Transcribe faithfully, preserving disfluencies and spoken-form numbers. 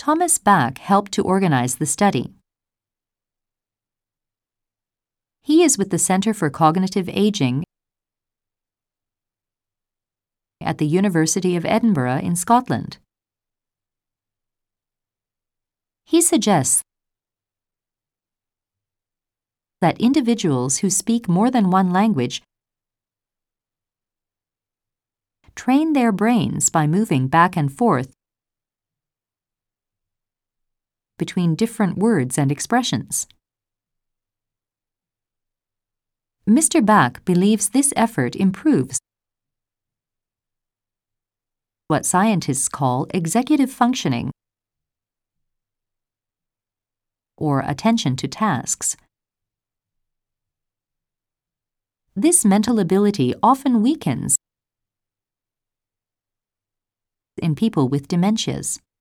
Thomas Bach helped to organize the study. He is with the Center for Cognitive Aging at the University of Edinburgh in Scotland. He suggests that individuals who speak more than one language train their brains by moving back and forth between different words and expressions. Mister Bach believes this effort improves what scientists call executive functioning, or attention to tasks. This mental ability often weakens in people with dementias.